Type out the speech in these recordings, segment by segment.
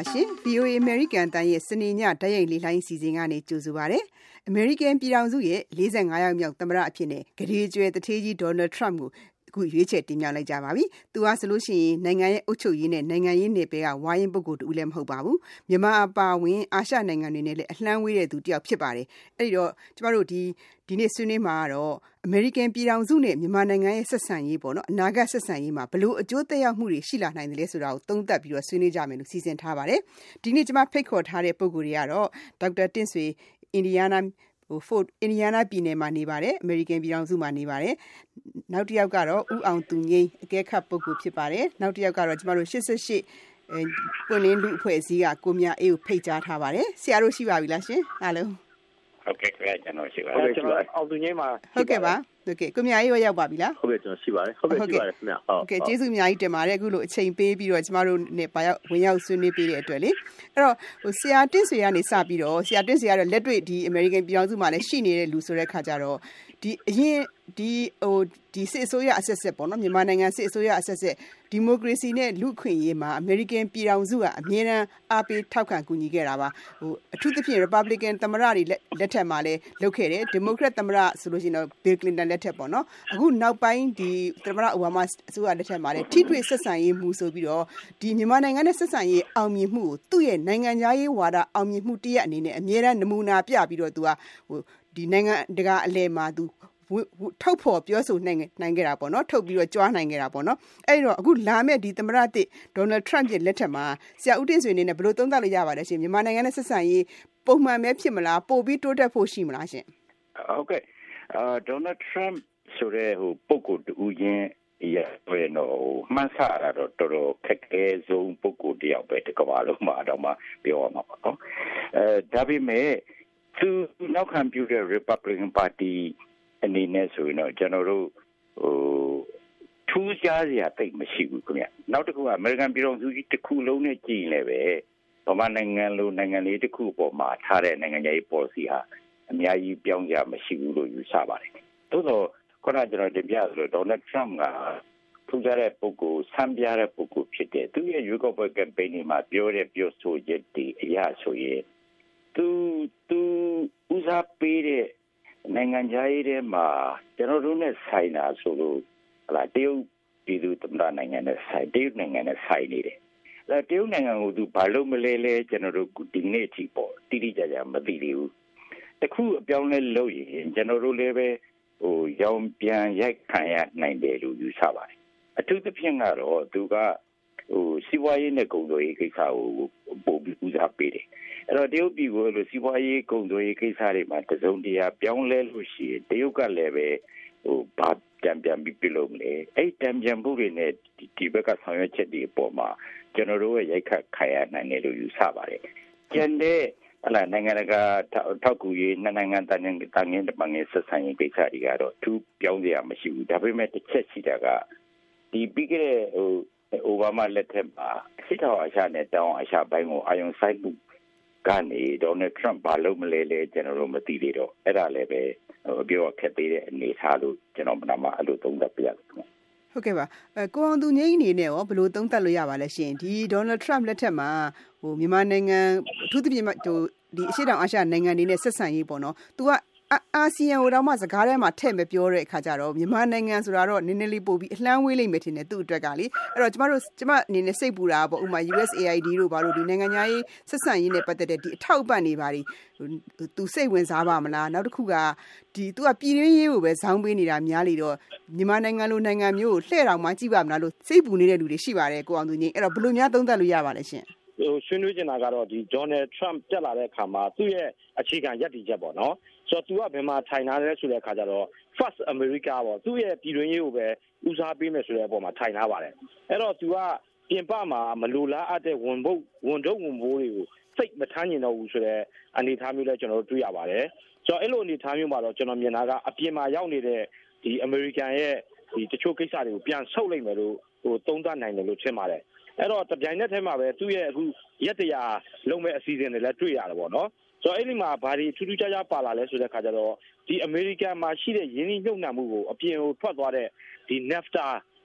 ရှင် VOA American တန်ရဲ့စနေညဓာတ်ရိုက်လေလှိုင်းစီစဉ်ကနေကြိုဆိုပါရစေ။ American ပြည်ထောင်စုရဲ့45ရောက်မြောက်သမ္မတအဖြစ်နဲ့ဂရေကျွဲတထေးကြီး Donald Trump ကိုအခုရွေးချယ်တင်မြှောက်လိုက်ကြပါပြီ။သူကဆိုလို့ရှိရင်နိုင်ငံရဲ့အုပ်ချုပ်ရေးနဲ့နိုင်ငံရေးနယ်ပယ်ကဝါရင်ပုဂ္ဂိုလ်တူလည်းမဟုတ်ပါဘူး။မြန်မာအပါအဝင်အာရှနိုင်ငံတွေနဲ့လည်းအလှမ်းဝေးတဲ့သူတစ်ယောက်ဖြစ်ပါတယ်။အဲ့ဒီတော့ကျမတို့ဒီနေ့ဆွေးနွေးမှာကတော့ American ပြည်ထောင်စုနဲ့မြန်မာနိုင်ငံရဲ့ဆက်ဆံရေးပေါ့နော်အနာဂတ်ဆက်ဆံရေးမှာဘလို့အကျိုးသက်ရောက်မှုတွေရှိလာနိုင်တယ်လဲဆိုတာကိုသုံးသပ်ပြီးတော့ဆွေးနွေးကြမယ်လို့စီစဉ်ထားပါတယ်။ဒီနေ့ကျမဖိတ်ခေါ်ထားတဲ့ပုဂ္ဂိုလ်တွေကတော့ဒေါက်တာတင့်ဆွေအင်ဒီယားနားအင်ဒီယားနားပြည်နယ်မှာနေပါတယ်အမေရိကန်ပြည်ထောင်စုမှာနေပါတယ်နောက်တစ်ယောက်ကတော့ဦးအောင်သူငိမ့်အကဲခတ်ပုဂ္ဂိုလ်ဖြစ်ပါတယ်နောက်တစ်ယောက်ကတော့ကျမတို့88ပွင့်လင်းလူအဖွဲ့အစည်းကကိုမြအေးကိုဖိတ်ကြားထားပါတယ်ဆရာတို့ရှိပါပြီလားရှင်အားလုံးဟုတ်ကဲ့ကျွန်တော်ရှိပါတယ်ကျွန်တော်အောင်သူငိမ့်မှာဟုတ်ကဲ့ပါဟုတ်ကဲ့ကိုမြအေးရောရောက်ပါပြီလားဟုတ်ကဲ့ကျွန်တော်ရှိပါတယ်ဟုတ်ကဲ့ရှိပါတယ်ခင်ဗျဟုတ်ကဲ့ကျေးဇူးအများကြီးတင်ပါတယ်အခုလိုအချိန်ပေးပြီးတော့ကျမတို့နဲ့ဝင်ရောက်ဆွေးနွေးပေးတဲ့အတွက်လေအဲ့တော့ဆရာတင့်ဆွေကနေစပြီးတော့ဆရာတင့်ဆွေကတော့လက်တွေ့ဒီအမေရိကန်ပြည်ထောင်စုမှာလည်းရှိနေတဲ့လူဆိုတဲ့ခါကျတော့ဒီအရင်ဒီစစ်အစိုးရအဆက်ဆက်ပေါ့နော်မြန်မာနိုင်ငံစစ်အစိုးရအဆက်ဆက်ဒီမိုကရေစီနဲ့လူ့အခွင့်အရေးမှာအမေရိကန်ပြည်ထောင်စုကအမြဲတမ်းအားပေးထောက်ခံကူညီခဲ့တာပါအထူးသဖြင့် Republican သမ္မတတွေလက်ထက်မှာလည်းလုပ်ခဲ့တယ် Democrat သမ္မတဆိုလို့ရှိရင်တော့ Bill Clinton လက်ထက်ပေါ့နော်အခုနောက်ပိုင်းဒီသမ္မတအိုဘားမားအစိုးရလက်ထက်မှာလည်းထိတွေ့ဆက်ဆံရေးမှုဆိုပြီးတော့ဒီမြန်မာနိုင်ငံနဲ့ဆက်ဆံရေးအောင်မြင်မှုကိုသူ့ရဲ့နိုင်ငံခြားရေးဝါဒအောင်မြင်မှုတရက်အနေနဲ့အမြဲတမ်းနမူနာပြပြီးတော့သူကဒီနိုင်ငံတကာအလဲမှာသူထုတ်ဖော်ပြောဆိုနိုင်ခဲ့တာပေါ့နော်ထုတ်ပြီးတော့ကြွားနိုင်ခဲ့တာပေါ့နော်အဲ့တော့အခုလာမဲ့ဒီသမ္မတတစ်ဒေါ်နယ်ထရန့်ရဲ့လက်ထက်မှာဆရာဦးတင်ဆွေအနေနဲ့ဘယ်လိုသုံးသပ်လို့ရပါလဲရှင်မြန်မာနိုင်ငံနဲ့ဆက်ဆံရေးပုံမှန်ပဲဖြစ်မလားပို့ပြီးတိုးတက်ဖို့ရှိမလားရှင်ဟုတ်ကဲ့ဒေါ်နယ်ထရန့်ဆိုတဲ့ပုဂ္ဂိုလ်တူချင်းရဲ့တော့မှန်းဆရတော့တော်တော်ခက်ခဲဆုံးပုဂ္ဂိုလ်တယောက်ပဲဒီကမ္ဘာလုံးမှာတော့မှပြောရမှာပါနော်ဒါပေမဲ့သူနောက်ခံပြုတဲ့ Republican Partyအနေနဲ့ဆိုရင်တော့ကျွန်တော်တို့ထူးခြားစရာတိတ်မရှိဘူးခင်ဗျနောက်တစ်ခုကအမေရိကန်ပြည်ထောင်စုကြီးတစ်ခုလုံးနဲ့ကြည့်ရင်လည်းပဲဗမာနိုင်ငံလိုနိုင်ငံလေးတစ်ခုပေါ်မှာထားတဲ့နိုင်ငံရေး policy ဟာအများကြီးပြောင်းကြမရှိဘူးလို့ယူဆပါတယ်သို့တော့ခုနကျွန်တော်တင်ပြဆိုတော့ဒေါ်နယ်ထရမ့်ကထူးခြားတဲ့ပုဂ္ဂိုလ်ဆန်းပြတဲ့ပုဂ္ဂိုလ်ဖြစ်တယ်သူရဲ့ရွေးကောက်ပွဲ campaign မှာပြောဆိုချက်တွေအရဆိုရင်သူဦးစားပေးတဲ့နိုင်ငံခြားရေးထဲမှာကျွန်တော်တို့နဲ့ဆိုင်တာဆိုလို့ဟလာတရုတ်ပြည်သူသမ္မတနိုင်ငံနဲ့ဆိုင်တရုတ်နိုင်ငံနဲ့ဆိုင်နေတယ်။အဲတရုတ်နိုင်ငံကိုသူဘာလို့မလဲကျွန်တော်တို့ဒီနေ့အထိပေါ့တိတိကျကျမသိသေးဘူး။တခုအပြောင်းလဲလုပ်ရင်ကျွန်တော်တို့လည်းပဲရောင်ပြန်ရိုက်ခံရနိုင်တယ်လို့ယူဆပါတယ်။အထူးသဖြင့်ကတော့သူကစီးပွားရေးနဲ့ကုန်သွယ်ရေးကိစ္စကိုပို့ပြီးဦးစားပေးတယ်။အဲ့တော့တရုတ်ပြည်ကိုလို့စီးပွားရေးကုန်သွယ်ရေးကိစ္စတွေမှာတစုံတရာပြောင်းလဲလို့ရှိရင်တရုတ်ကလည်းပဲဘာပြန်ပြီးပြုလုပ်မလဲအဲ့တံပြန်မှုတွေနဲ့ဒီဘက်ကဆောင်ရွက်ချက်တွေအပေါ်မှာကျွန်တော်တို့ရဲ့ရိုက်ခတ်ခံရနိုင်တယ်လို့ယူဆပါတယ်။ကျန်တဲ့နိုင်ငံတကာထောက်ကူရေးနိုင်ငံတန်ငင်းတပငင်းဆက်ဆံရေးကိစ္စတွေကတော့သူပြောင်းစရာမရှိဘူးဒါပေမဲ့တစ်ချက်ရှိတာကဒီပြီးခဲ့တဲ့အိုဘားမားလက်ထက်မှာစစ်ထောက်အာရှနဲ့တောင်အာရှဘိုင်းကိုအာရုံစိုက်မှုကနေဒေါ်နယ်ထရန့်ဘာလို့မလဲကျွန်တော်တို့မသိသေးတော့အဲ့ဒါလည်းပဲပြောခက်သေးတဲ့အနေအထားလို့ကျွန်တော်မှအဲ့လိုသုံးသပ်ပြရတယ်ဟုတ်ကဲ့ပါကိုအောင်သူငိမ့်အနေနဲ့ရောဘယ်လိုသုံးသပ်လို့ရပါလဲရှင်ဒီဒေါ်နယ်ထရန့်လက်ထက်မှာမြန်မာနိုင်ငံအထူးသဖြင့်ဒီအရှေ့တောင်အာရှနိုင်ငံတွေနဲ့ဆက်ဆံရေးပေါ့နော်သူကအာဆီယံဟိုတော့မှစကားထဲမှာထည့်မပြောတဲ့အခါကျတော့မြန်မာနိုင်ငံဆိုတာတော့နည်းနည်းလေးပို့ပြီးအလှမ်းဝေးလိမ့်မယ်ထင်တယ်သူ့အတွက်ကလေအဲ့တော့ကျမအနေနဲ့စိတ်ပူတာပေါ့ဥပမာ USAID တို့ဘာလို့ဒီနိုင်ငံသားရေးဆက်ဆံရေးနဲ့ပတ်သက်တဲ့ဒီအထောက်အပံ့တွေပါသူစိတ်ဝင်စားပါမလားနောက်တစ်ခုကသူကပြည်တွင်းရေးကိုပဲဇောင်းပေးနေတာများလေတော့မြန်မာနိုင်ငံလိုနိုင်ငံမျိုးကိုလှည့်တော်မှကြည့်ပါမလားလို့စိတ်ပူနေတဲ့လူတွေရှိပါတယ်ကိုအောင်သူကြီးအဲ့တော့ဘယ်လိုများသုံးသပ်လို့ရပါလဲရှင်ဆွေးနွေးနေတာကတော့ဒီဒေါ်နယ်ထရန့်တက်လာတဲ့အခါမှာသူ့ရဲ့အခြေခံရပ်တည်ချက်ပေါ့နော်ဆိုတော့သူကဘယ်မှာထိုင်ထားလဲဆိုတဲ့အခါကျတော့ First America ပေါ့သူ့ရဲ့ပြည်တွင်းရေးကိုပဲဦးစားပေးမယ်ဆိုတဲ့အပေါ်မှာထိုင်ထားပါတယ်အဲ့တော့သူကပြင်ပမှာမလိုလားအပ်တဲ့ဝန်ထုတ်ဝန်ပိုးတွေကိုစိတ်မထမ်းကျင်တော့ဘူးဆိုတဲ့အနေအထားမျိုးလည်းကျွန်တော်တို့တွေ့ရပါတယ်ဆိုတော့အဲ့လိုအနေအထားမျိုးမှာတော့ကျွန်တော်မြင်တာကအပြင်မှာရောက်နေတဲ့ဒီ American ရဲ့ဒီတချို့ကိစ္စတွေကိုပြန်ဆုပ်လိုက်မယ်လို့သုံးသပ်နိုင်တယ်လို့ထင်ပါတယ်အဲ့တော့တပြိုင်နက်တည်းမှာပဲသူ့ရဲ့အခုရက်တရာလုံးမဲ့အစီအစဉ်တွေလည်းတွေ့ရတယ်ပေါ့နော်ဆိုတော့အဲ့ဒီမှာဘာတွေထူးထူးခြားခြားပါလာလဲဆိုတဲ့ခါကျတော့ဒီအမေရိကန်မှာရှိတဲ့ယင်းနှိမ့်ညွတ်နှံမှုကိုအပြင်ကိုထွက်သွားတဲ့ဒီ NAFTA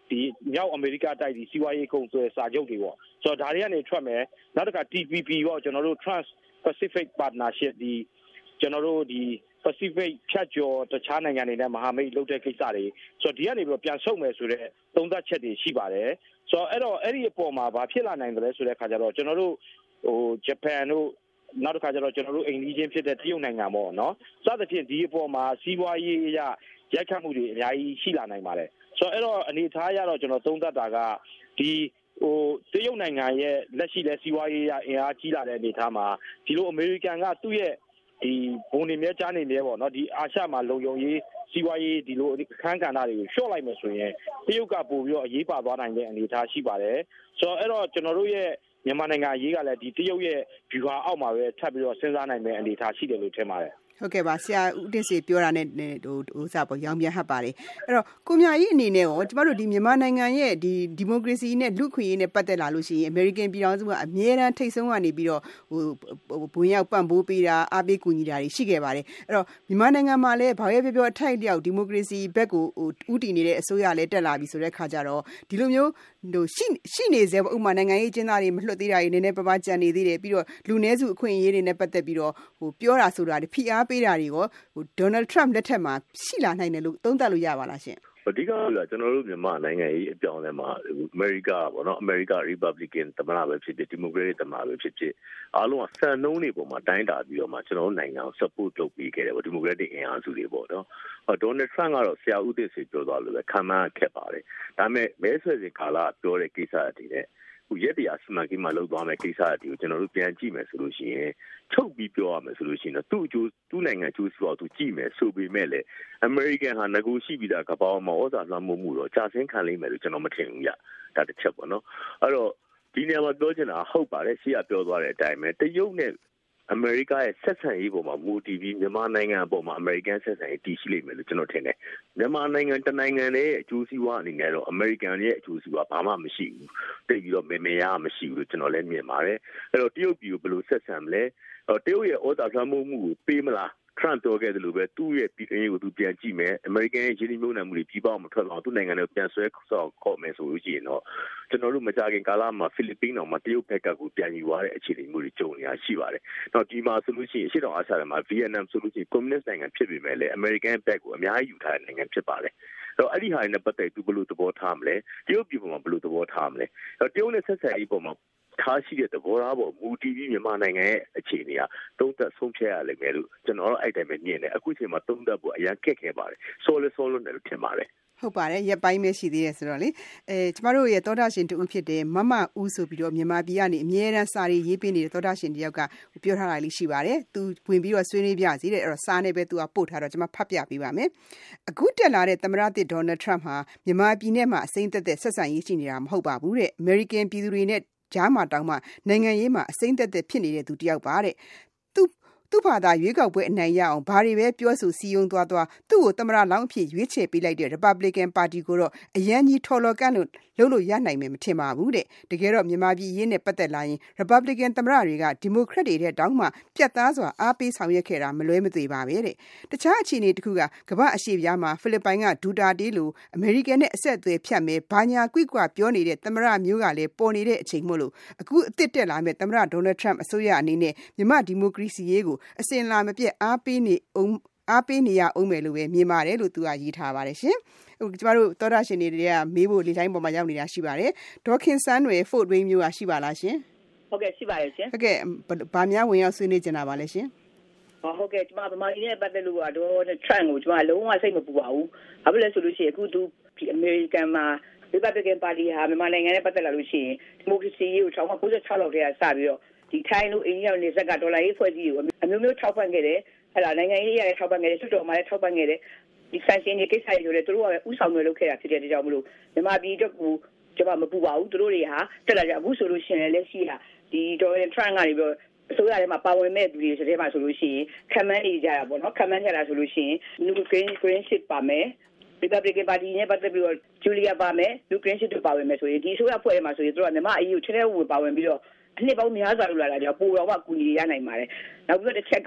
ဒီမြောက်အမေရိကတိုက်ဒီစီးပွားရေးကုန်သွယ်စာချုပ်တွေပေါ့ဆိုတော့ဒါတွေကနေထွက်မယ်နောက်တစ်ခါ TPP ပေါ့ကျွန်တော်တို့ Trans-Pacific Partnership ဒီကျွန်တော်တို့ဒီ Pacific ဖြတ်ကျော်တခြားနိုင်ငံတွေနဲ့မဟာမိတ်လုပ်တဲ့ကိစ္စတွေဆိုတော့ဒီကနေပြီးပြန်ဆုတ်မယ်ဆိုတဲ့သုံးသပ်ချက်တွေရှိပါတယ်ဆိုတော့အဲ့ဒီအပေါ်မှာဘာဖြစ်လာနိုင်တယ်လဲဆိုတဲ့အခါကျတော့ကျွန်တော်တို့ဂျပန်တို့နောက်တစ်ခါကျတော့ကျွန်တော်တို့အိန္ဒိယဖြစ်တဲ့တရုတ်နိုင်ငံပေါ့နော်စသဖြင့်ဒီအပေါ်မှာစီးပွားရေးအရရိုက်ခတ်မှုတွေအများကြီးရှိလာနိုင်ပါတယ်ဆိုတော့အဲ့တော့အနေထားရတော့ကျွန်တော်သုံးသပ်တာကဒီတရုတ်နိုင်ငံရဲ့လက်ရှိလက်စီးပွားရေးအင်အားကြီးလာတဲ့အနေအထားမှာဒီလိုအမေရိကန်ကသူ့ရဲ့ဒီဘုံနေမြဲကြားနေမြဲပေါ့နော်ဒီအာရှမှာလုံခြုံရေးစီးပွားရေးဒီလိုအခန်းကဏ္ဍတွေကိုရှော့လိုက်မယ်ဆိုရင်တရုတ်ကပို့ပြီးတော့အရေးပါသွားနိုင်တဲ့အနေအထားရှိပါတယ်ဆိုတော့အဲ့တော့ကျွန်တော်တို့ရဲ့မြန်မာနိုင်ငံအရေးကလည်းဒီတရုတ်ရဲ့ဗျူဟာအောက်မှာပဲထပ်ပြီးတော့စဉ်းစားနိုင်မယ့်အနေအထားရှိတယ်လို့ထင်ပါတယ်ဟုတ်ကဲ့ပါဆရာဦးတင်စေပြောတာနဲ့ရောင်ပြန်ဟပ်ပါတယ်အဲ့တော့ကိုမြကြီးအနေနဲ့ရောကျမတို့ဒီမြန်မာနိုင်ငံရဲ့ဒီမိုကရေစီနဲ့လူ့ခွင့်ရေးနဲ့ပတ်သက်လာလို့ရှိရင်အမေရိကန်ပြည်ထောင်စုကအမြဲတမ်းထိတ်ဆုံးကနေပြီးတော့ဘုံရောက်ပံ့ပိုးပေးတာအားပေးကူညီတာတွေရှိခဲ့ပါတယ်အဲ့တော့မြန်မာနိုင်ငံမှာလည်းဘာပဲပြောအထိုက်လျောက်ဒီမိုကရေစီဘက်ကိုဥတည်နေတဲ့အစိုးရလည်းတက်လာပြီဆိုတဲ့ခါကျတော့ဒီလိုမျိုးရှိနေစေဥပမာနိုင်ငံရေးကျင်းသားတွေမလွှတ်သေးတာတွေနည်းနည်းပါးပါးကြံနေသေးတယ်ပြီးတော့လူနည်းစုအခွင့်အရေးတွေနဲ့ပတ်သက်ပြီးတော့ပြောတာဆိုတာတွေဖိအားပေးတာတွေရောဒေါ်နယ်ထရမ့်လက်ထက်မှာရှိလာနိုင်တယ်လို့သုံးသပ်လို့ရပါလားရှင်အဓိကကကျွန်တော်တို့မြန်မာနိုင်ငံရေးအပြောင်းအလဲမှာအမေရိကပေါ့နော်အမေရိက Republican သမ္မတပဲဖြစ်ဖြစ် Democratic သမ္မတပဲဖြစ်ဖြစ်အားလုံးကစံနှုန်းတွေပေါ်မှာတိုင်းတာပြီးတော့မှကျွန်တော်တို့နိုင်ငံကို support လုပ်ပေးခဲ့တယ်ပေါ့ Democratic အင်အားစုတွေပေါ့နော်ဒေါ်နယ်ထရမ့်ကတော့ဆရာဦးသိန်းစေပြောသွားလို့ပဲခံမှန်းခက်ပါတယ်ဒါပေမဲ့မဲဆွယ်စဉ်ကာလပြောတဲ့ကိစ္စတွေနဲ့ရက်တရားစီမံကိန်းမှာလုပ်သွားမယ့်ကိစ္စတွေကိုကျွန်တော်တို့ပြန်ကြည့်မယ်ဆိုလို့ရှိရင်ချုပ်ပြီးပြောရမယ်ဆိုလို့ရှိရင်တော့သူ့နိုင်ငံကျိုးစီးပွားသူကြည့်မယ်ဆိုပေမဲ့လည်းအမေရိကန်ဟာငကိုရှိပြီးသားကပောင်းမှာဩဇာလွှမ်းမိုးမှုတော့ကြာဆင်းခံလိမ့်မယ်လို့ကျွန်တော်မထင်ဘူးဒါတစ်ချက်ပေါ့နော်အဲ့တော့ဒီနေရာမှာပြောချင်တာဟုတ်ပါတယ်ရှေ့ကပြောသွားတဲ့အတိုင်းပဲတရုတ်နဲ့အမေရိကရဲ့ဆက်ဆံရေးပေါ်မှာမူတည်ပြီးမြန်မာနိုင်ငံအပေါ်မှာအမေရိကန်ဆက်ဆံရေးတည်ရှိလိမ့်မယ်လို့ကျွန်တော်ထင်တယ်မြန်မာနိုင်ငံတနိုင်ငံရဲ့အကျိုးစီးပွားအနေနဲ့တော့အမေရိကန်ရဲ့အကျိုးစီးပွားဘာမှမရှိဘူးတိတ်ပြီးတော့မေရမရှိဘူးလို့ကျွန်တော်လည်းမြင်ပါတယ်အဲ့တော့တရုတ်ပြည်ကိုဘယ်လိုဆက်ဆံမလဲတရုတ်ရဲ့ဩဇာလွှမ်းမိုးမှုကိုပေးမလားထရန့်ပြောခဲ့တယ်လို့ပဲသူ့ရဲ့ပြည်တွင်းရေးကိုသူပြန်ကြည့်မယ်အမေရိကန်ရဲ့ရင်းနှီးမြှုပ်နှံမှုတွေပြည်ပမှာထွက်လာအောင်သူ့နိုင်ငံကိုပြန်ဆွဲခေါ်မယ်ဆိုလို့ရှိရင်တော့ကျွန်တော်တို့မကြခင်ကာလမှာဖိလစ်ပင်းတော်မှာတရုတ်ဘက်ကကိုပြန်ယူသွားတဲ့အခြေအနေမျိုးတွေကြုံနေရရှိပါတယ်။တော့ဒီမှာဆိုလို့ရှိရင်အရှေ့တောင်အာရှမှာဗီယက်နမ်ဆိုလို့ရှိရင်ကွန်မြူနစ်နိုင်ငံဖြစ်ပေမဲ့လည်းအမေရိကန်ဘက်ကိုအများကြီးယူထားတဲ့နိုင်ငံဖြစ်ပါတယ်။တော့အဲ့ဒီဟာတွေနဲ့ပတ်သက်ပြီးဘယ်လိုသဘောထားမလဲတရုတ်ပြည်ပေါ်မှာဘယ်လိုသဘောထားမလဲတရုတ်နဲ့ဆက်ဆံရေးပေါ်မှာထားရှိတဲ့သဘောထားပေါ်မူတည်ပြီးမြန်မာနိုင်ငံရဲ့အခြေအနေကသုံးသပ်ဆုံးဖြတ်ရလိမ့်မယ်လို့ကျွန်တော်တို့အဲ့တိုင်းပဲမြင်တယ်အခုချိန်မှာသုံးသပ်ဖို့အရင်ခက်ခဲပါတယ်ဆောလွန်းတယ်လို့ထင်ပါတယ်ဟုတ်ပါတယ်ရက်ပိုင်းပဲရှိသေးတယ်ဆိုတော့လေကျမတို့ရဲ့သောတာရှင်တူဖြစ်တဲ့မမဦးဆိုပြီးတော့မြန်မာပြည်ကနေအမြဲတမ်းစာရေးပေးနေတဲ့သောတာရှင်တယောက်ကပြောထားတာလေးရှိပါတယ်သူဝင်ပြီးတော့ဆွေးနွေးပြစီတဲ့အဲ့တော့စာနဲ့ပဲသူကပို့ထားတော့ကျွန်မဖတ်ပြပေးပါမယ်အခုတက်လာတဲ့သမ္မတသစ်ဒေါ်နယ်ထရမ့်ဟာမြန်မာပြည်နဲ့မှအစိမ့်သက်သက်ဆက်ဆံရေးရှိနေတာမဟုတ်ပါဘူးတဲ့အမေရိကန်ပြည်သူတွေနဲ့ကြားမှာတောင်းမှနိုင်ငံရေးမှာအစိမ့်သက်သက်ဖြစ်နေတဲ့သူတယောက်ပါတဲ့သူ့ဘာသာရွေးကောက်ပွဲအနိုင်ရအောင်ဘာတွေပဲပြောဆိုစီယုံသွားသူ့ကိုသမ္မတလောင်းအဖြစ်ရွေးချယ်ပေးလိုက်တဲ့ Republican Party ကိုတော့အရန်ကြီးထော်လော်ကန့်လို့လုပ်လို့ရနိုင်မယ်မထင်ပါဘူးတဲ့တကယ်တော့မြန်မာပြည်ရေးနဲ့ပတ်သက်လာရင် Republican သမ္မတတွေက Democrat တွေတဲ့တောင်းမှပြတ်သားစွာအားပေးဆောင်ရွက်ခဲ့တာမလွဲမသွေပါပဲတဲ့တခြားအခြေအနေတစ်ခုကကမ္ဘာအရှေ့ပြားမှာဖိလစ်ပိုင်ကဒူတာတေးလိုအမေရိကန်နဲ့အဆက်အသွယ်ဖြတ်မယ်ဘာညာကွိကွပြောနေတဲ့သမ္မတမျိုးကလည်းပေါ်နေတဲ့အချိန်မို့လို့အခုအစ်စ်တက်လာမဲ့သမ္မတဒေါ်နယ်ထရမ့်အစိုးရအနေနဲ့မြန်မာဒီမိုကရေစီရေးကိုအစင်လာမပြတ်အားပေးနေရအောင်မယ်လို့ပဲမြင်ပါတယ်လို့သူကရေးထားပါတယ်ရှင်ကျမတို့သောတာရှင်တွေကမေးဖို့လေတိုင်းပေါ်မှာရောက်နေတာရှိပါတယ်ဒေါခင်ဆန်းတွေဖို့ဒ်ဝင်းမျိုးကရှိပါလားရှင်ဟုတ်ကဲ့ရှိပါတယ်ရှင်ဟုတ်ကဲ့ဗာများဝင်ရောက်ဆွေးနွေးကြတာပါလဲရှင်ဟုတ်ကဲ့ကျမဗမာပြည်နဲ့ပတ်သက်လို့ကတော့ trend ကိုကျမလုံးဝစိတ်မပူပါဘူးဘာဖြစ်လဲဆိုလို့ရှိရင်အခုသူအမေရိကန်မှာ Republican Party ဟာမြန်မာနိုင်ငံနဲ့ပတ်သက်လာလို့ရှိရင်ဒီမိုကရေစီရေးကို1996လောက်တည်းကစပြီးတော့ဒီထိုင်းလို့အိန္ဒိယနဲ့ဇက်ကဒေါ်လာရေးဖွဲ့စည်းကိုအမျိုးမျိုးထောက်ပံ့ခဲ့တယ်ဟဲ့လားနိုင်ငံရေးရလည်းထောက်ပံ့ခဲ့တယ်စွတ်တော်မှာလည်းထောက်ပံ့ခဲ့တယ်ဒီဆန်ရှင်တွေကိစ္စတွေလည်းသူတို့ကပဲဥဆောင်တွေလုပ်ခဲ့တာဖြစ်တဲ့ကြောင့်မလို့မြန်မာပြည်အတွက်ကိုကျွန်မမပူပါဘူးသူတို့တွေဟာတက်လာကြအခုဆိုလို့ရှိရင်လည်းရှိတာဒီဒေါ်နယ်ထရန့်ကနေပြီးတော့အစိုးရထဲမှာပါဝင်မဲ့သူတွေဆိုတဲ့မှာဆိုလို့ရှိရင်ခံမှန်းနေကြတာပေါ့နော်ခံမှန်းကြတာဆိုလို့ရှိရင် New Green Ship ပါမယ် Republican Party နဲ့ပတ်သက်ပြီးတော့ Julia ပါမယ် New Green Ship ပါဝင်မယ်ဆိုရင်ဒီအစိုးရဖွဲ့ထဲမှာဆိုရင်သူတို့ကမြန်မာအရေးကိုထဲဝင်ပါဝင်ပြီးတော့အနှစ်ပေါင်းများစွာလို့လာတာကြောင့်ပိုတော့အကူအညီရနိုင်ပါတယ်နောက်ပြီးတော့တစ်ချက်က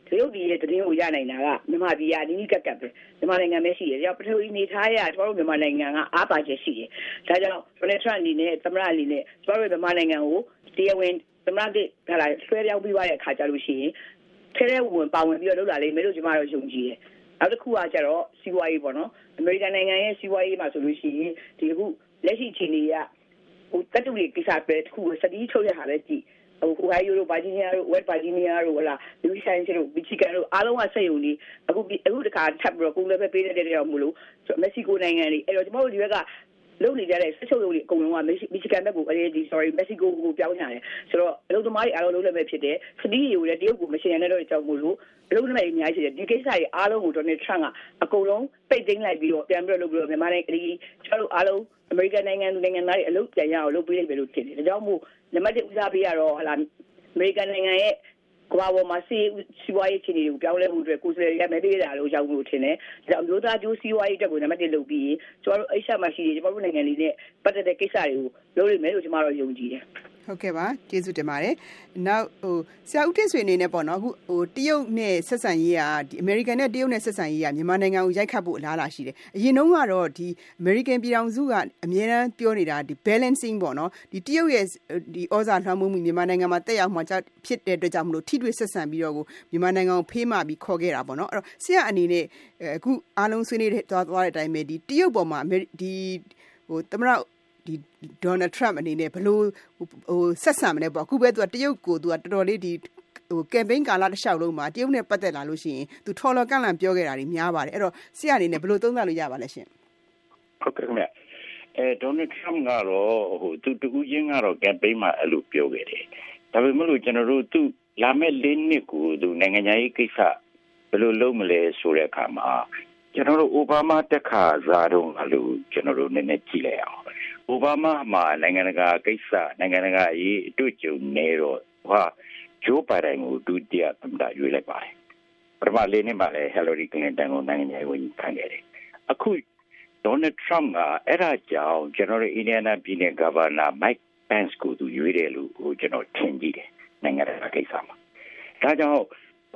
တရုတ်ပြည်ရဲ့တည်င်းကိုရနိုင်တာကမြန်မာပြည်ကနီးကပ်ပဲမြန်မာနိုင်ငံပဲရှိတယ်။ကြောင့်ပထဝီနေထားရကျွန်တော်တို့မြန်မာနိုင်ငံကအားပါချက်ရှိတယ်။ဒါကြောင့် Donald Trump အနေနဲ့သမ္မတအနေနဲ့ကျွန်တော်တို့မြန်မာနိုင်ငံကိုတရားဝင်သမ္မတကဆွဲပြောင်းပြီးသွားတဲ့အခါကျလို့ရှိရင်ထဲထဲဝင်ပါဝင်ပြီးတော့လုပ်လာလိမ့်မယ်လို့ကျွန်တော်တို့ယုံကြည်တယ်။နောက်တစ်ခုကကျတော့စီးပွားရေးပေါ့နော်။အမေရိကန်နိုင်ငံရဲ့စီးပွားရေးမှာဆိုလို့ရှိရင်ဒီအခုလက်ရှိအခြေအနေကတတုတွေကိစ္စပဲတစ်ခုစတီးထုတ်ရတာပဲကြည့်Ohio တို့ Virginia တို့ West Virginia တို့ဟလာ Louisiana တို့ Michigan တို့အားလုံးကစက်ရုံတွေအခုတခါထပ်ပြီးတော့ကုန်လည်းပဲပေးတဲ့တဲ့ကြောင့်မို့လို့မက္ကဆီကိုနိုင်ငံတွေအဲ့တော့ကျွန်တော်တို့ဒီဘက်ကလုံနေကြတဲ့စက်ချုပ်ရုံတွေအကုန်လုံးက Michigan ဘက်ကိုမက္ကဆီကိုကိုပြောင်းကြတယ်ဆိုတော့အလုပ်သမားတွေအားလုံးလုံးလည်းပဲဖြစ်တယ်စတီးတွေကိုလည်းတရုတ်ကိုမရှင်ရတဲ့တော့ကြောင့်မို့လို့အလုပ်သမားတွေအများကြီးရှိတယ်ဒီကိစ္စတွေအားလုံးကို Donald Trump ကအကုန်လုံးပိတ်သိမ်းလိုက်ပြီးတော့ပြန်ပြီးတော့လုပ်ပြီးတော့မြန်မာနိုင်ငံကျွန်တော်တို့အားလုံးအမေရိကန်နိုင်ငံသူနိုင်ငံသားတွေအလုပ်ပြန်ရအောင်လုပ်ပေးလိုက်ပဲလို့ထင်တယ်ဒါကြောင့်မို့နံပါတ်1ဦးစားပေးရတော့ဟလာအမေရိကန်နိုင်ငံရဲ့ကမ္ဘာပေါ်မှာစီးပွားရေးအခြေအနေကိုပြောင်းလဲမှုအတွက်ကိုယ်စားလှယ်တွေကမဲပေးတာလို့ရောက်လို့ထင်တယ်။ဒါမျိုးသားကျိုးစီးပွားရေးအတွက်ကိုနံပါတ်1လုပ်ပြီးကျွန်တော်တို့အိရှာမှာရှိတယ်ကျွန်တော်တို့နိုင်ငံလေးနဲ့ပတ်သက်တဲ့ကိစ္စတွေကိုလုပ်လိမ့်မယ်လို့ကျွန်တော်တို့ယုံကြည်တယ်ဟုတ်ကဲ့ပါကျေးဇူးတင်ပါတယ်နောက်ဆရာဦးတင့်ဆွေအနေနဲ့ပေါ့နော်အခုတရုတ်နဲ့ဆက်ဆံရေးကဒီအမေရိကန်နဲ့တရုတ်နဲ့ဆက်ဆံရေးကမြန်မာနိုင်ငံကိုရိုက်ခတ်ဖို့အလားအလာရှိတယ်အရင်တုန်းကတော့ဒီအမေရိကန်ပြည်ထောင်စုကအများအားပြောနေတာဒီ balancing ပေါ့နော်ဒီတရုတ်ရဲ့ဒီဩဇာလွှမ်းမိုးမှုမြန်မာနိုင်ငံမှာတက်ရောက်မှဖြစ်တဲ့အတွက်ကြောင့်မလို့ထိတွေ့ဆက်ဆံပြီးတော့မြန်မာနိုင်ငံကိုဖေးမှပြီးခေါ်ခဲ့တာပေါ့နော်အဲ့တော့ဆရာအနေနဲ့အခုအားလုံးဆွေးနွေးသွားတဲ့အတိုင်းပဲဒီတရုတ်ပေါ်မှာဒီသမ္မတဒီ Donald Trump အနေနဲ့ဘလို့ဆက်ဆံမလဲပေါ့အခုပဲသူကတရုတ်ကိုသူကတော်တော်လေးဒီcampaign ကာလတစ်လျှောက်လုံးမှာတရုတ်နဲ့ပတ်သက်လာလို့ရှိရင်သူထော်လော်ကန့်လန့်ပြောခဲ့တာတွေများပါတယ်အဲ့တော့ဆရာအနေနဲ့ဘလို့သုံးသပ်လို့ရပါလဲရှင်ဟုတ်ကဲ့ခင်ဗျDonald Trump ကတော့သူတူချင်းကတော့ campaign မှာအဲ့လိုပြောခဲ့တယ်ဒါပေမဲ့လို့ကျွန်တော်တို့သူလာမဲ့၄နှစ်ကိုသူနိုင်ငံရေးကိစ္စဘယ်လိုလုပ်မလဲဆိုတဲ့အခါမှာကျွန်တော်တို့အိုဘားမားတက်ခါစားတော့လို့ကျွန်တော်တို့နည်းနည်းကြည့်လိုက်အောင်အိုဘားမားမှာနိုင်ငံတကာကိစ္စနိုင်ငံတကာရေးအတွေ့အကြုံနေတော့ဂျိုးဘိုင်ဒန်ကိုဒုတိယသမ္မတရွေးလိုက်ပါတယ်ပထမ၄နှစ်မှာလည်းဟယ်လရီကလင်တန်ကိုနိုင်ငံရေးဝန်ကြီးခံခဲ့တယ်အခု Donald Trump ကအဲ့ဒါကြောင့်ကျွန်တော်တို့အင်ဒီယားနားပြည်နယ်ဂဗာနာ Mike Pence ကိုသူရွေးတယ်လို့ကျွန်တော်ထင်ကြည့်တယ်နိုင်ငံတကာကိစ္စမှာဒါကြောင့်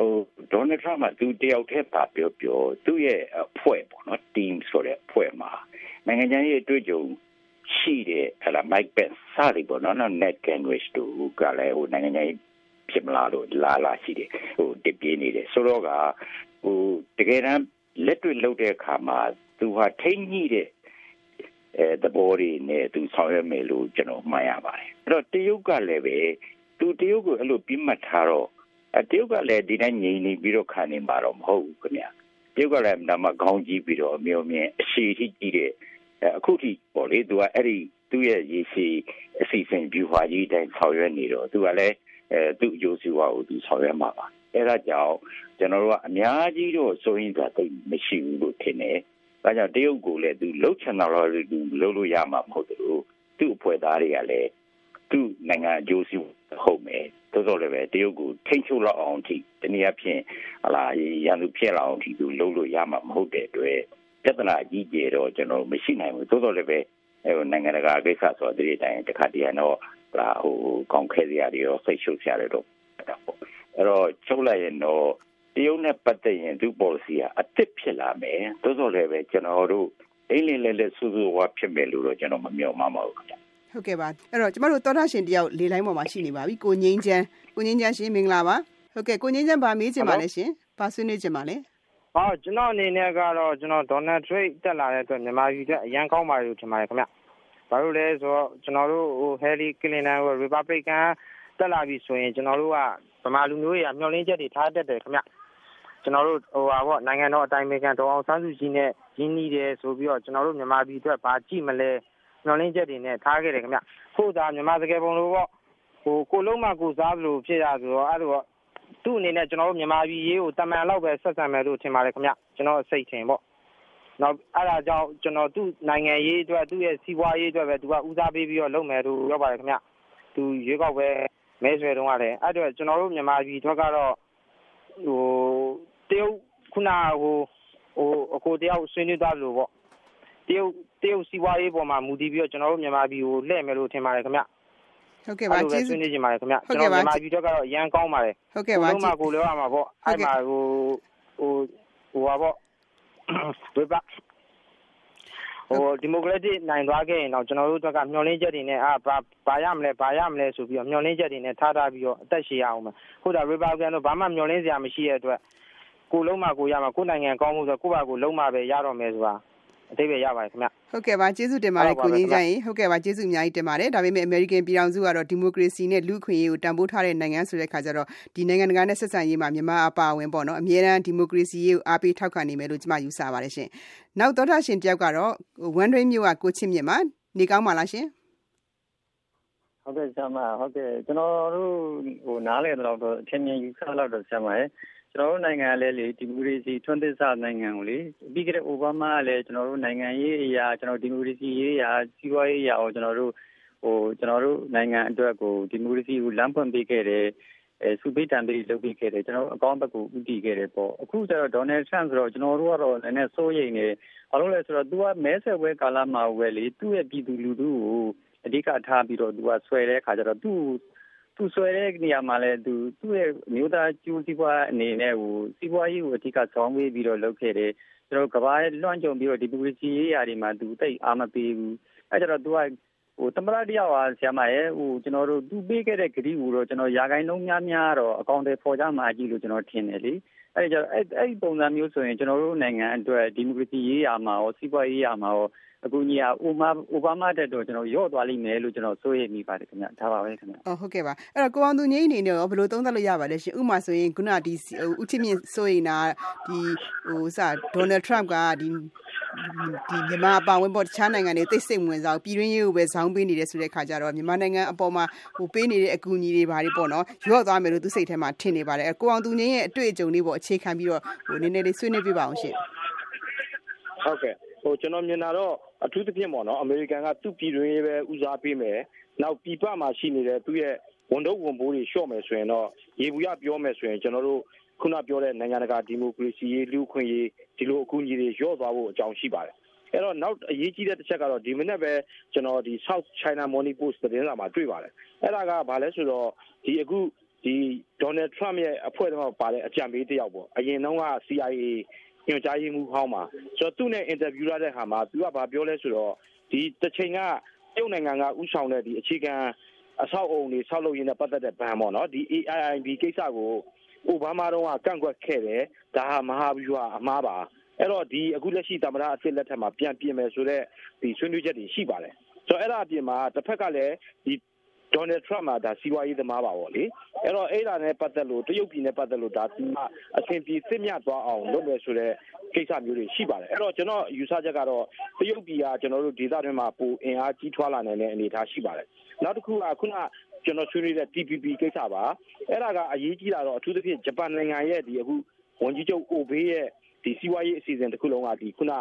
Donald Trump ကသူတယောက်တည်းပါပြောသူ့ရဲ့အဖွဲ့ပေါ့နော် team ဆိုတဲ့အဖွဲ့မှာနိုင်ငံရေးအတွေ့အကြုံရှိတဲ့ဟလာ Mike Pence စတယ်ပေါ့နော် Ned Gingrich တို့ကလည်းနိုင်ငံရေးဖြစ်မလားလို့လာရှိတယ်တပြေးနေတယ်ဆိုတော့ကတကယ်တမ်းလက်တွေ့လုပ်တဲ့အခါမှာသူဟာထိမ့်ညှိတဲ့သဘောတွေနဲ့သူဆောင်ရွက်မယ်လို့ကျွန်တော်မှတ်ရပါတယ်အဲ့တော့တရုတ်ကလည်းပဲသူတရုတ်ကိုအဲ့လိုပြတ်မှတ်ထားတော့တရုတ်ကလည်းဒီတိုင်းငြိမ်နေပြီးတော့ခံနေမှာတော့မဟုတ်ဘူးခင်ဗျတရုတ်ကလည်းဒါမှခေါင်းကြီးပြီးတော့အမျိုးမြင်အရှိထိကြည့်တဲ့အခုထိပေါ့လေသူကအဲ့ဒီသူ့ရဲ့ရေရှည်အစီအစဉ် view ဟာကြီးတိုင်းဆောင်ရွက်နေတော့သူကလည်းသူ့အကျိုးစီးပွားကိုသူဆောင်ရွက်မှာပါအဲ့ဒါကြောင့်ကျွန်တော်တို့ကအများကြီးတော့စိုးရင်သာသိမရှိဘူးလို့ထင်တယ်ဒါကြောင့်တရုတ်ကိုလည်းသူလှုပ်ချင်တာလို့သူလှုပ်လို့ရမှာမဟုတ်ဘူးသူ့အဖွဲ့သားတွေကလည်းသူ့နိုင်ငံအကျိုးစီးပွားဟုတ်မယ်တိုးတော့လည်းပဲတရုတ်ကိုထိမ့်ချုပ်လောက်အောင်ထိတနည်းအားဖြင့်ဟလာရန်သူဖြစ်လောက်အောင်ထိသူလှုပ်လို့ရမှာမဟုတ်တဲ့အတွက်ပြဿနာကြီးကျယ်တော့ကျွန်တော်မရှိနိုင်ဘူးတိုးတော့လည်းပဲနိုင်ငံတကာကိစ္စဆိုတဲ့တိုင်းတစ်ခါတည်းတော့လာကောင်းခဲစရာတွေရောစိတ်ရှုပ်စရာတွေတော့အဲ့တော့ချုပ်လိုက်ရင်တော့တရုတ်နဲ့ပတ်သက်ရင်သူ့ policy ကအသစ်ဖြစ်လာမယ်တိုးတော့လည်းပဲကျွန်တော်တို့အိမ်လေးဆူဝါဖြစ်မယ်လို့တော့ကျွန်တော်မမျှော်မှမဟုတ်ဘူးဟုတ်ကဲ့ပါအဲ့တော့ကျမတို့သောတာရှင်တယောက်လေလိုင်းပေါ်မှာရှိနေပါပြီကိုငိမ့်ချမ်းရှင်မင်္ဂလာပါဟုတ်ကဲ့ကိုငိမ့်ချမ်းဗာမေးချင်ပါလဲရှင်ဗာဆွေးနွေးချင်ပါလဲကျွန်တော်အနေနဲ့ကတော့ကျွန်တော် Donald Trump တက်လာတဲ့အတွက်မြန်မာပြည်အတွက်အရန်ကောင်းပါလို့ထင်ပါတယ်ခင်ဗျဘာလို့လဲဆိုတော့ကျွန်တော်တို့Hillary Clinton ကို Republican တက်လာပြီဆိုရင်ကျွန်တော်တို့ကဗမာလူမျိုးတွေကမျှော်လင့်ချက်တွေထားတတ်တယ်ခင်ဗျကျွန်တော်တို့ပေါ့နိုင်ငံတော်အတိုင်ပင်ခံဒေါ်အောင်ဆန်းစုကြည်နဲ့ရင်းနှီးတယ်ဆိုပြီးတော့ကျွန်တော်တို့မြန်မာပြည်အတွက်ဘာကြည့်မလဲမျှော်လင့်ချက်တွေနဲ့ထားခဲ့တယ်ခင်ဗျဖို့သာမြန်မာစကားပုံလို့ပေါ့ကိုလုံးမကိုစားလို့ဖြစ်ရဆိုတော့အဲ့လိုသူ့အနေနဲ့ကျွန်တော်တို့မြန်မာပြည်ရေးကိုတမန်လောက်ပဲဆက်ဆံမယ်လို့ထင်ပါတယ်ခင်ဗျကျွန်တော်စိတ်ထင်ပေါ့နောက်အဲ့ဒါကြောင့်ကျွန်တော်သူ့နိုင်ငံရေးအတွက်သူ့ရဲ့စီးပွားရေးအတွက်ပဲသူကဦးစားပေးပြီးတော့လုပ်မယ်လို့ပြောပါတယ်ခင်ဗျသူရွေးကောက်ပဲမဲဆွယ်တုန်းကလည်းအဲ့အတွက်ကျွန်တော်တို့မြန်မာပြည်အတွက်ကတော့တရုတ်ခုနအကိုတယောက်ဆွေးနွေးသွားလို့ပေါ့တရုတ်စီးပွားရေးပေါ်မှာမူတည်ပြီးတော့ကျွန်တော်တို့မြန်မာပြည်ကိုလှည့်မယ်လို့ထင်ပါတယ်ခင်ဗျဟုတ်ကဲ့ပါကျေးဇူးနေကြပါခင်ဗျကျွန်တော်မြန်မာပြည်တော့ကတော့အရန်ကောင်းပါတယ်ဟုတ်ကဲ့ပါကိုလုံးမကိုလောရမှာပေါ့အဲ့မှာဟိုပါပေါ့ဒီမိုကရက်တစ်နိုင်သွားခဲ့ရင်တော့ကျွန်တော်တို့ကမျှော်လင့်ချက်တွေနဲ့ဘာရမလဲဆိုပြီးတော့မျှော်လင့်ချက်တွေနဲ့ထားပြီးတော့အသက်ရှည်ရအောင်မယ်ဟုတ်တာ Republican တို့ဘာမှမျှော်လင့်စရာမရှိတဲ့အတွက်ကိုလုံးမကိုရမှာကိုနိုင်ငံကောင်းမှုဆိုကိုယ့်ဘာကိုလုံးမပဲရတော့မယ်ဆိုတာအတိတ်ပဲရပါတယ်ခင်ဗျဟုတ်ကဲ့ပါကျေးဇူးတင်ပါတယ်ကိုငင်းကြရင်ဟုတ်ကဲ့ပါကျေးဇူးအများကြီးတင်ပါတယ်ဒါပေမဲ့ American ပြည်ထောင်စုကတော့ဒီမိုကရေစီနဲ့လူ့အခွင့်အရေးကိုတန်ဖိုးထားတဲ့နိုင်ငံဆိုတဲ့အခါကျတော့ဒီနိုင်ငံတကာနဲ့ဆက်ဆံရေးမှာမြန်မာအပါအဝင်ပေါ့နော်အများအားဒီမိုကရေစီရေးကိုအားပေးထောက်ခံနေမယ်လို့ကျွန်မယူဆပါတယ်ရှင်နောက်သောတာရှင်တယောက်ကတော့ဝန်ဒရိန်းမြို့ကကိုချစ်မြင့်ပါနေကောင်းပါလားရှင်ဟုတ်ကဲ့ဆရာမဟုတ်ကဲ့ကျွန်တော်တို့နားလေတော့အထင်မြင်ယူဆလောက်တော့ဆရာမရဲ့ကျွန်တော်တို့နိုင်ငံလည်းလေဒီမိုကရေစီထွန်းသစ်စနိုင်ငံကိုလေပြီးခဲ့တဲ့အိုဘားမားကလည်းကျွန်တော်တို့နိုင်ငံရေးအရာကျွန်တော်ဒီမိုကရေစီရေးအရာစီးပွားရေးအရာကိုကျွန်တော်တို့နိုင်ငံအတွက်ကိုဒီမိုကရေစီကိုလမ်းဖွင့်ပေးခဲ့တယ်စုပေးတံပေးလုပ်ပေးခဲ့တယ်ကျွန်တော်တို့အကောင့်ဘက်ကိုဥတည်ခဲ့တယ်ပေါ့အခုကျတော့ဒေါ်နယ်ထရန့်ဆိုတော့ကျွန်တော်တို့ကတော့လည်းစိုးရိမ်နေဘာလို့လဲဆိုတော့ तू ကမဲဆွယ်ပွဲကာလမှာပဲလေသူ့ရဲ့ပြည်သူလူထုကိုအဓိကထားပြီးတော့ तू ကဆွဲတဲ့အခါကျတော့သူဆွဲတဲ့နေရာမှာလဲသူ့ရဲ့မျိုးသားကျူးစီးပွားအနေနဲ့ဟိုစီးပွားရေးကိုအဓိကဆောင်းပေးပြီးတော့လုပ်ခဲ့တယ်ကျွန်တော်ကဘာလွှမ်းကြုံပြီးတော့ဒီမိုကရေစီရေးရာတွေမှာသူတိတ်အားမပေးဘူးအဲကျတော့ तू ကဟိုသမရတယောက်ဟာဆရာမရဲ့ဟိုကျွန်တော်တို့သူပေးခဲ့တဲ့ဂရီကိုတော့ကျွန်တော်ရာဂိုင်းလုံးများတော့အကောင့်တွေပေါ်ကြမှာကြည့်လို့ကျွန်တော်ထင်တယ်လေအဲကျတော့အဲ့ပုံစံမျိုးဆိုရင်ကျွန်တော်တို့နိုင်ငံအတွက်ဒီမိုကရေစီရေးရာမှာရောစီးပွားရေးရာမှာရောအခုညီကအိုဘားမားတက်တော့ကျွန်တော်ရော့သွားလိမ့်မယ်လို့ကျွန်တော်စိုးရိမ်မိပါတယ်ခင်ဗျဒါပါပဲခင်ဗျဟုတ်ကဲ့ပါအဲ့တော့ကိုအောင်သူငိမ့်အနေနဲ့ရောဘယ်လိုသုံးသပ်လို့ရပါလဲရှင်ဥမာဆိုရင်ခုနဒီဦးချစ်မြင့်စိုးရိမ်တာဒီဒေါ်နယ်ထရမ့်ကဒီမြန်မာအပါဝင်ပေါ်တခြားနိုင်ငံတွေသိစိတ်ဝင်စားပြည်တွင်းရေးကိုပဲဇောင်းပေးနေတယ်ဆိုတဲ့ခါကျတော့မြန်မာနိုင်ငံအပေါ်မှာပေးနေတဲ့အကူအညီတွေဘာတွေပေါ့နော်ရော့သွားမယ်လို့သူစိတ်ထဲမှာထင်နေပါတယ်ကိုအောင်သူငိမ့်ရဲ့အတွေ့အကြုံလေးပေါ့အခြေခံပြီးတော့နည်းနည်းလေးဆွေးနွေးပြပါအောင်ရှင်ဟုတ်ကဲ့ကျွန်တော်မြင်တာတော့အထူးသဖြင့်ပေါ့နော်အမေရိကန်ကသူ့ပြည်တွင်းရေးပဲဦးစားပေးမယ်နောက်ပြည်ပမှာရှိနေတဲ့သူ့ရဲ့ဝန်ထုတ်ဝန်ပိုးတွေလျှော့မယ်ဆိုရင်တော့ရေဘူးရပြောမယ်ဆိုရင်ကျွန်တော်တို့ခုနပြောတဲ့နိုင်ငံတကာဒီမိုကရေစီရေးလူ့အခွင့်အရေးဒီလိုအကူအညီတွေလျော့သွားဖို့အကြောင်းရှိပါတယ်အဲ့တော့နောက်အရေးကြီးတဲ့တစ်ချက်ကတော့ဒီမနေ့ပဲကျွန်တော်ဒီ South China Morning Post သတင်းစာမှာတွေ့ပါတယ်အဲ့ဒါကဘာလဲဆိုတော့ဒီအခုဒီ Donald Trump ရဲ့အဖွဲ့တော်ပါတဲ့အကြံပေးတစ်ယောက်ပေါ့အရင်တုန်းက CIAညွှန်ကြားရေးမှူးဟောင်းမှာဆိုတော့သူ့နဲ့အင်တာဗျူးရတဲ့ဟာမှာသူကဘာပြောလဲဆိုတော့ဒီတစ်ချိန်ကကျုပ်နိုင်ငံကဥဆောင်တဲ့ဒီအခြေခံအဆောက်အုံတွေဆောက်လုပ်ရင်းနဲ့ပတ်သက်တဲ့ဘဏ်ပေါ့နော်ဒီ AIIB ကိစ္စကိုအိုဘားမားတော့ကန့်ကွက်ခဲ့တယ်ဒါဟာမဟာဗျူဟာအမှားပါအဲ့တော့ဒီအခုလက်ရှိသမ္မတအစ်လက်ထက်မှာပြန်ပြင်မယ်ဆိုတော့ဒီဆွေးနွေးချက်တွေရှိပါတယ်ဆိုတော့အဲ့ဒါအပြင်မှာတစ်ဖက်ကလည်းဒီဒေါ်နယ်ထရမ့်ကဒါစီးပွားရေးသမားပါပေါ့လေအဲ့တော့အဲ့ဒါနဲ့ပတ်သက်လို့တရုတ်ပြည်နဲ့ပတ်သက်လို့ဒါဒီမှာအဆင်ပြေစစ်မြတ်သွားအောင်လုပ်မယ်ဆိုတဲ့ကိစ္စမျိုးတွေရှိပါတယ်အဲ့တော့ကျွန်တော်ယူဆချက်ကတော့တရုတ်ပြည်ကကျွန်တော်တို့ဒေသတွင်းမှာပိုအင်အားကြီးထွားလာနိုင်တဲ့အနေအထားရှိပါတယ်နောက်တစ်ခုကခုနကျွန်တော်ဆွေးနွေးတဲ့ TPP ကိစ္စပါအဲ့ဒါကအရေးကြီးတာတော့အထူးသဖြင့်ဂျပန်နိုင်ငံရဲ့ဒီအခုဝန်ကြီးချုပ်အိုဘေးရဲ့ဒီစီးပွားရေးအစီအစဉ်တစ်ခုလုံးကဒီခုန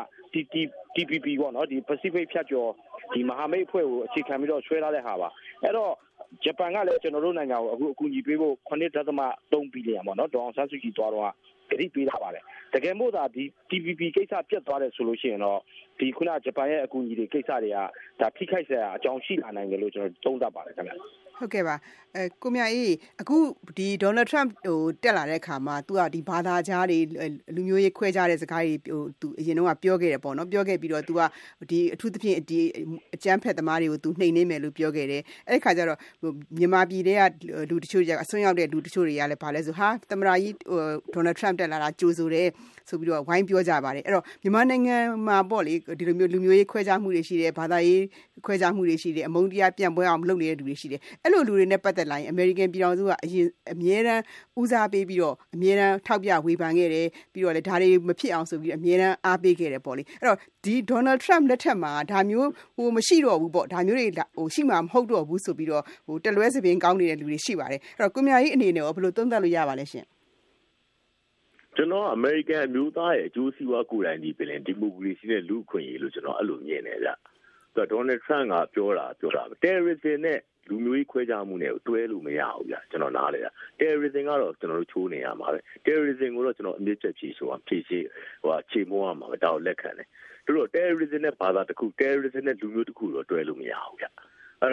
TPP ပေါ့နော်ဒီ Pacific ဖြတ်ကျော်ဒီမဟာမိတ်အဖွဲ့ကိုအခြေခံပြီးတော့ဆွဲထားတဲ့ဟာပါအဲ့တော့ဂျပန်ကလည်းကျွန်တော်တို့နိုင်ငံကိုအခုအကူအညီပေးဖို့ 9.3 ဘီလီယံပေါ့နော်ဒေါ်အောင်ဆန်းစုကြည်သွားတော့ကတိပေးထားပါတယ်တကယ်မို့သာဒီ TPP ကိစ္စပြတ်သွားတယ်ဆိုလို့ရှိရင်တော့ဒီခုနဂျပန်ရဲ့အကူအညီတွေကိစ္စတွေကဒါထိခိုက်စရာအကြောင်းရှိလာနိုင်တယ်လို့ကျွန်တော်သုံးသပ်ပါတယ်ခင်ဗျဟုတ်ကဲ့ပါကိုမြအေးအခုဒီဒေါ်နယ်ထရမ့်တက်လာတဲ့အခါမှာသူကဒီဘာသာကြားတွေလူမျိုးရေးခွဲခြားတဲ့စကားတွေသူအရင်တော့ပြောခဲ့တယ်ပေါ့နော်ပြောခဲ့ပြီးတော့သူကဒီအထူးသဖြင့်ဒီအကြမ်းဖက်သမားတွေကိုသူနှိမ်နှင်းမယ်လို့ပြောခဲ့တယ်အဲ့ဒီခါကျတော့မြန်မာပြည်တွေကလူတချို့အစွန်းရောက်တဲ့လူတချို့တွေကလည်းဗာလဲဆိုဟာသမ္မတကြီးဒေါ်နယ်ထရမ့်တက်လာတာကြိုဆိုတယ်ဆိုပြီးတော့ဝိုင်းပြောကြပါတယ်အဲ့တော့မြန်မာနိုင်ငံမှာပေါ့လေဒီလိုမျိုးလူမျိုးရေးခွဲခြားမှုတွေရှိတယ်ဘာသာရေးခွဲခြားမှုတွေရှိတယ်အမုန်းတရားပြန့်ပွားအောင်လုပ်နေတဲ့လူတွေရှိတယ်အဲ့လိုလူတွေနဲ့ပတ်သက်လာရင် American ပြည်ထောင်စုကအမြဲတမ်းဦးစားပေးပြီးတော့အမြဲတမ်းထောက်ပြဝေဖန်ခဲ့တယ်ပြီးတော့လည်းဒါတွေမဖြစ်အောင်ဆိုပြီးအမြဲတမ်းအားပေးခဲ့တယ်ပေါ့လေအဲ့တော့ဒီ Donald Trump လက်ထက်မှာဒါမျိုးမရှိတော့ဘူးပေါ့ဒါမျိုးတွေရှိမှာမဟုတ်တော့ဘူးဆိုပြီးတော့တလွဲစပင်ကောင်းနေတဲ့လူတွေရှိပါတယ်အဲ့တော့ကိုမြကြီးအနေနဲ့ရောဘယ်လိုသုံးသပ်လို့ရပါလဲရှင်ကျွန်တော်အမေရိကန်အမျိုးသားရဲ့အကျိုးစီးပွားကိုယ်တိုင်ဒီပင်ဒီမိုကရေစီနဲ့လူ့အခွင့်အရေးလို့ကျွန်တော်အဲ့လိုမြင်နေကြဆိုတော့ဒေါ်နယ်ထရမ့်ကပြောတာ terrorism နဲ့လူမျိုးရေးခွဲခြားမှုနဲ့တွဲလို့မရဘူးဗျာကျွန်တော်နားလေတာ terrorism ကတော့ကျွန်တော်တို့ချိုးနေရမှာပဲ terrorism ကိုတော့ကျွန်တော်အမြင့်ချက်ဖြေဆိုတာဖြေခြေမိုးရမှာပဲဒါကိုလက်ခံတယ်တို့တော့ terrorism နဲ့ဘာသာတစ်ခု terrorism နဲ့လူမျိုးတစ်ခုတော့တွဲလို့မရဘူးဗျာအဲ့တော့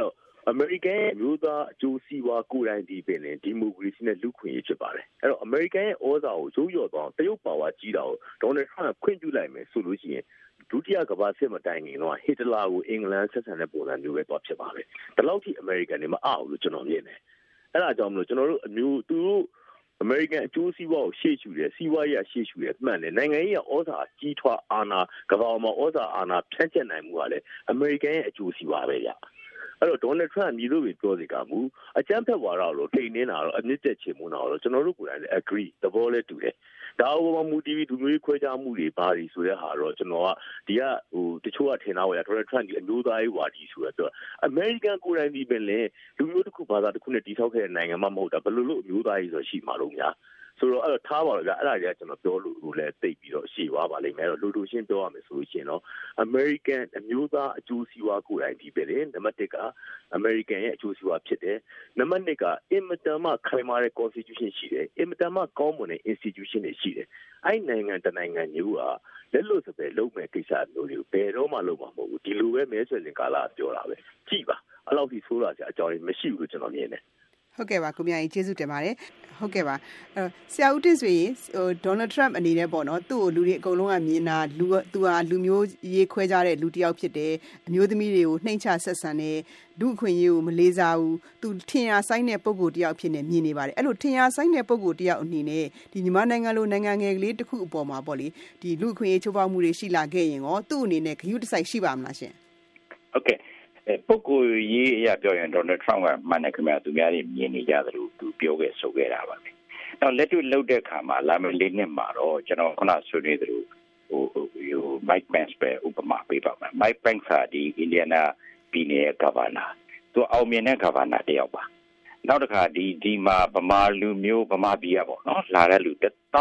American မျိုးသားအကျိုးစီးပွားကိုယ်တိုင်ဒီပင်နဲ့ဒီမိုကရေစီနဲ့လူ့ခွင့်ရေးဖြစ်ပါတယ်အဲ့တော့ American ရဲ့ဩဇာကိုရိုးရော်သွားတရုတ်ပါဝါကြီးတာကို Donald Trump ခွင့်ပြုလိုက်မယ်ဆိုလို့ရှိရင်ဒုတိယကမ္ဘာစစ်မတိုင်ခင်တော့ဟစ်တလာကိုအင်္ဂလန်ဆက်ဆံတဲ့ပုံစံမျိုးပဲတော့ဖြစ်ပါပဲဒီလောက်ထိ American တွေမအားဘူးလို့ကျွန်တော်မြင်တယ်အဲ့ဒါကြောင့်မလို့ကျွန်တော်တို့အမျိုးသူတို့ American အကျိုးစီးပွားကိုရှေ့ရှုတယ်စီးပွားရေးရှေ့ရှုတယ်မှန်တယ်နိုင်ငံရေးဩဇာကြီးထွားအာဏာကမ္ဘာမှာဩဇာအာဏာဖြန့်ကျက်နိုင်မှုကလည်း American ရဲ့အကျိုးစီးပွားပဲဗျအဲ့တော့ Donald Trump မြည်လို့ပြောစီကမူအကြမ်းဖက်ဝါဒလို့ထိန်နေတာတော့အမြင့်တက်ချေမှုတော့ကျွန်တော်တို့ကိုယ်တိုင်လည်း agree သဘောလည်းတူတယ်ဒါအပေါ်မှာမူ TV သူမျိုးခွဲခြားမှုတွေဘာတွေဆိုတဲ့ဟာတော့ကျွန်တော်ကဒီကတချို့ကထင်တာပေါ့ဗျာ Donald Trump ဒီအမျိုးသားရေးဝါဒီဆိုတော့ American ကိုယ်တိုင်ဒီပဲလေလူမျိုးတစ်ခုဘာသာတစ်ခုနဲ့တည်ဆောက်ခဲ့တဲ့နိုင်ငံမှမဟုတ်တာဘယ်လိုလို့အမျိုးသားရေးဆိုရှိမှာလို့များဆိုတော့အဲ့တော့ထားပါတော့ဗျာအဲ့ဒါကြီးကကျွန်တော်ပြောလို့လည်းသိပြီးတော့ရှေ့သွားပါလိမ့်မယ်အဲ့တော့လူတို့ရှင်းပြောရမယ်ဆိုလို့ရှိရင်တော့ American အမျိုးသားအကျိုးစီးပွားကိုယ်တိုင်ဒီပဲလေနံပါတ်1က American ရဲ့အကျိုးစီးပွားဖြစ်တယ်နံပါတ်2ကအင်မတန်မှခိုင်မာတဲ့ Constitution ရှိတယ်အင်မတန်မှကောင်းမွန်တဲ့ Institution တွေရှိတယ်အဲ့နိုင်ငံတနိုင်ငံမျိုးကလက်လွတ်စပယ်လုံးမဲ့ကိစ္စမျိုးတွေကိုဘယ်တော့မှလုပ်မှာမဟုတ်ဘူးဒီလိုပဲမဲဆွယ်လင်ကာလာပြောတာပဲကြည့်ပါအဲ့လောက်ထိဆိုးလာကြအကြောင်းရင်းမရှိဘူးလို့ကျွန်တော်မြင်တယ်ဟုတ်ကဲ့ပါကိုမြကြီးကျေးဇူးတင်ပါတယ်ဟုတ်ကဲ့ပါဆရာဦးတင်ဆိုရင်ဒေါ်နယ်ထရမ့်အနေနဲ့ပေါ့နော်သူ့ကိုလူတွေအကုန်လုံးကမြင်တာသူဟာလူမျိုးရေးခွဲကြတဲ့လူတစ်ယောက်ဖြစ်တယ်အမျိုးသမီးတွေကိုနှိမ့်ချဆက်ဆံတယ်လူအခွင့်အရေးကိုမလေးစားဘူးသူထင်ရဆိုင်တဲ့ပုံကိုယ်တစ်ယောက်ဖြစ်နေမြင်နေပါတယ်အဲ့လိုထင်ရဆိုင်တဲ့ပုံကိုယ်တစ်ယောက်အနေနဲ့ဒီမြန်မာနိုင်ငံလိုနိုင်ငံငယ်ကလေးတစ်ခုအပေါ်မှာပေါ့လေဒီလူအခွင့်အရေးချိုးဖောက်မှုတွေရှိလာခဲ့ရင်ရောသူ့အနေနဲ့ဂရုတစိုက်ရှိပါမလားရှင်ဟုတ်ကဲ့ပုဂ္ဂိုလ်ရေးအရာပြောရင်ဒေါ်နယ်ထရမ့်ကမှန်တယ်ခင်ဗျာသူများတွေမြင်နေကြသလိုသူပြောခဲ့ဆိုခဲ့တာပါပဲ။နောက်လက်တွေ့လုပ်တဲ့အခါမှာလာမယ့်၄နှစ်မှာတော့ကျွန်တော်ခုနဆွေးနွေးသလိုMike Pence ပဲဥပမာပေးပါမယ်။ Mike Pence ဟာဒီအင်ဒီယာနာပြည်နယ်ဂဗာနာသူအောင်မြင်တဲ့ဂဗာနာတယောက်ပါ။နောက်တစ်ခါဒီမှာဗမာလူမျိုးဗမာပြည်ကပေါ့နော်လာတဲ့လူ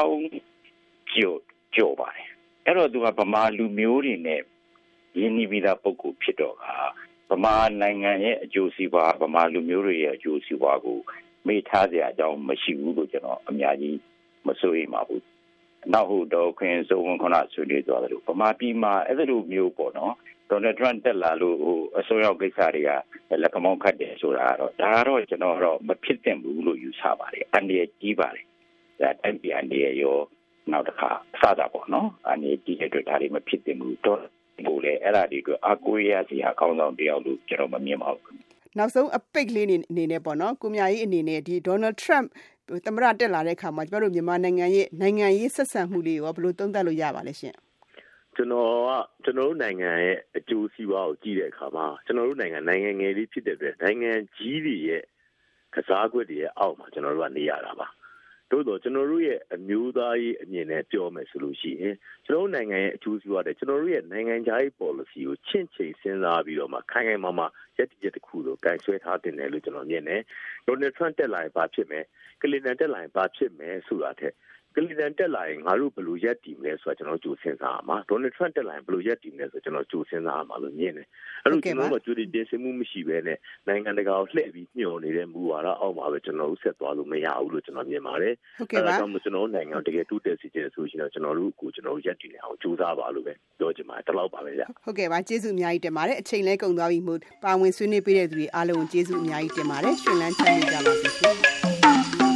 1000ကျော်ပါတယ်။အဲ့တော့သူကဗမာလူမျိုးတွေနဲ့ရင်းနှီးပြီးသားပုဂ္ဂိုလ်ဖြစ်တော့ဗမာနိုင်ငံရဲ့အကျိုးစီးပွားဗမာလူမျိုးတွေရဲ့အကျိုးစီးပွားကိုမေ့ထားစရာအကြောင်းမရှိဘူးလို့ကျွန်တော်အများကြီးမစိုးရိမ်ပါဘူး။နောက်တော့ခွင့်စုံခွန်ဆွေးနွေးသွားတယ်လို့ဗမာပြည်မှာအဲ့လိုမျိုးပေါ့နော်ဒေါ်နယ်ထရမ့်တက်လာလို့အစိုးရကိစ္စတွေကလက်ကမောင်းခတ်တယ်ဆိုတာတော့ဒါတော့ကျွန်တော်တော့မဖြစ်သင့်ဘူးလို့ယူဆပါတယ်။အန်ဒီကြီးပါတယ်။ဒါတိုင်းပြည်အန်ဒီရောနောက်တစ်ခါအစတာပေါ့နော်။အန်ဒီကြီးတဲ့အတွက်ဒါတွေမဖြစ်သင့်ဘူးတော့ကိုလေအဲ့ဒါဒီကအကိုရစီဟာကောင်းဆောင်တယောက်လို့ကျွန်တော်မမြင်ပါဘူးနောက်ဆုံးအပိတ်လေးအနေနဲ့ပေါ့နော်ကိုမြကြီးအနေနဲ့ဒီဒေါ်နယ်ထရမ့်သမ္မတတက်လာတဲ့အခါမှာကျမတို့မြန်မာနိုင်ငံရေးဆက်ဆံမှုလေးရောဘယ်လိုသုံးသပ်လို့ရပါလဲရှင်ကျွန်တော်တို့နိုင်ငံရဲ့အကျိုးစီးပွားကိုကြည့်တဲ့အခါမှာကျွန်တော်တို့နိုင်ငံငယ်လေးဖြစ်တဲ့အတွက်နိုင်ငံကြီးတွေရဲ့ကစားကွက်တွေရဲ့အောက်မှာကျွန်တော်တို့ကနေရတာပါတို့တော့ကျွန်တော်တို့ရဲ့အမျိုးသားရေးအမြင်နဲ့ပြောမယ်ဆိုလို့ရှိရင်ကျွန်တော်တို့နိုင်ငံရဲ့အကျိုးစီးပွားတဲ့ကျွန်တော်တို့ရဲ့နိုင်ငံခြားရေး policy ကိုချင့်ချိန်စဉ်းစားပြီးတော့မှခိုင်ခိုင်မာမာရက်တစ်ခုလို့ကင်ဆွဲထားတင်တယ်လို့ကျွန်တော်မြင်တယ်ဒေါ်နယ်ထရမ့်တက်လာရင်ဘာဖြစ်မယ်ကလင်တန်တက်လာရင်ဘာဖြစ်မယ်ဆိုတာထက်ကလင်တန်တက်လာရင်ငါတို့ဘယ်လိုရက်တည်မလဲဆိုတာကျွန်တော်ကြိုစဉ်းစားရမှာဒေါ်နယ်ထရမ့်တက်လာရင်ဘယ်လိုရက်တည်မလဲဆိုကျွန်တော်ကြိုစဉ်းစားရမှာလို့မြင်တယ်အဲ့လိုကျွန်တော်တို့ကြိုတင်စဉ်းမှုမရှိဘဲနဲ့နိုင်ငံတကာကိုလှည့်ပြီးညှို့နေတဲ့မူဝါဒအောက်မှာပဲကျွန်တော်တို့ဆက်သွားလို့မရဘူးလို့ကျွန်တော်မြင်ပါတယ်အဲ့ဒါကြောင့်ကျွန်တော်နိုင်ငံတကယ်တိုးတက်စီခြင်းဆိုရှင်တော့ကျွန်တော်တို့ရက်တည်နေအောင်ကြိုးစားပါလို့ပဲပြောချင်ပါတယ်တလောက်ပါပဲဗျဟုတ်ကဲ့ပါကျေးဇူးအများကြီးတင်ပါတယ်အချိန်လဲကုန်သွားပြီမို့ပါဝင်ဆွေးနွေးပေးတဲ့သူတွေအားလုံးကျေးဇူးအများကြီးတင်ပါတယ်ရှင်လန်းချမ်းမြေ့ကြပါစေရှင်